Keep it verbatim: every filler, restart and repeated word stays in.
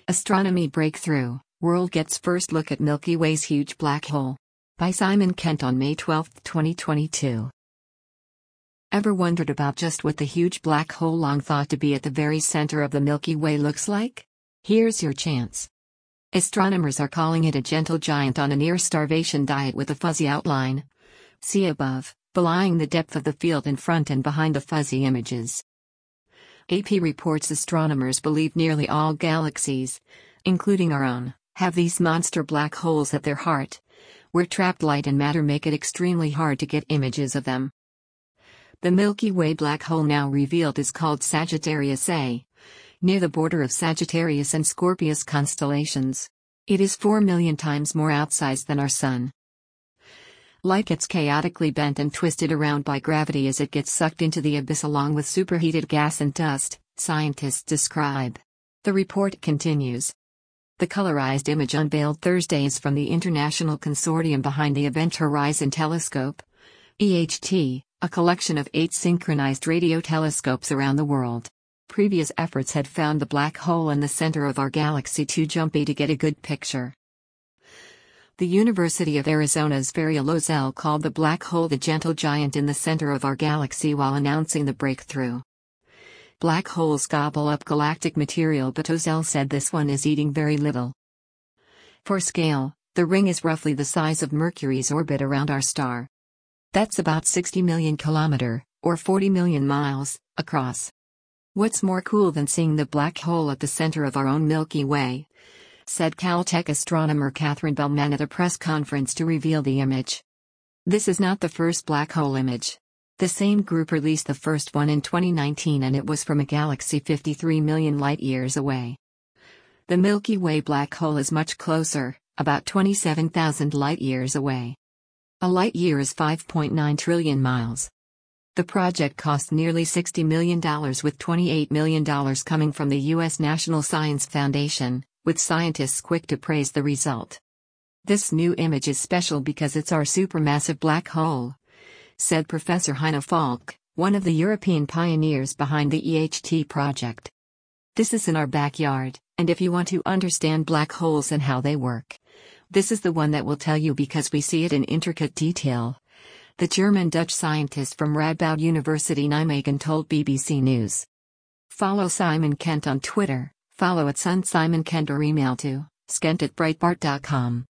Astronomy Breakthrough: World Gets First Look at Milky Way's Huge Black Hole. By Simon Kent on May twelfth, twenty twenty-two. Ever wondered about just what the huge black hole long thought to be at the very center of the Milky Way looks like? Here's your chance. Astronomers are calling it a gentle giant on a near-starvation diet with a fuzzy outline. See above, belying the depth of the field in front and behind the fuzzy images. A P reports astronomers believe nearly all galaxies, including our own, have these monster black holes at their heart, where trapped light and matter make it extremely hard to get images of them. The Milky Way black hole now revealed is called Sagittarius A, near the border of Sagittarius and Scorpius constellations. It is four million times more outsized than our Sun. Light gets chaotically bent and twisted around by gravity as it gets sucked into the abyss along with superheated gas and dust, scientists describe. The report continues. The colorized image unveiled Thursday is from the International Consortium behind the Event Horizon Telescope, E H T, a collection of eight synchronized radio telescopes around the world. Previous efforts had found the black hole in the center of our galaxy too jumpy to get a good picture. The University of Arizona's Feria Lozel called the black hole the gentle giant in the center of our galaxy while announcing the breakthrough. Black holes gobble up galactic material, but Lozel said this one is eating very little. For scale, the ring is roughly the size of Mercury's orbit around our star. That's about sixty million kilometers, or forty million miles, across. What's more cool than seeing the black hole at the center of our own Milky Way? Said Caltech astronomer Catherine Bellman at a press conference to reveal the image. This is not the first black hole image. The same group released the first one in twenty nineteen and it was from a galaxy fifty-three million light-years away. The Milky Way black hole is much closer, about twenty-seven thousand light-years away. A light-year is five point nine trillion miles. The project cost nearly sixty million dollars, with twenty-eight million dollars coming from the U S National Science Foundation, with scientists quick to praise the result. This new image is special because it's our supermassive black hole, said Professor Heine Falk, one of the European pioneers behind the E H T project. This is in our backyard, and if you want to understand black holes and how they work, this is the one that will tell you because we see it in intricate detail, the German-Dutch scientist from Radboud University Nijmegen told B B C News. Follow Simon Kent on Twitter, follow at Sun Simon Kent or email to skent at breitbart dot com.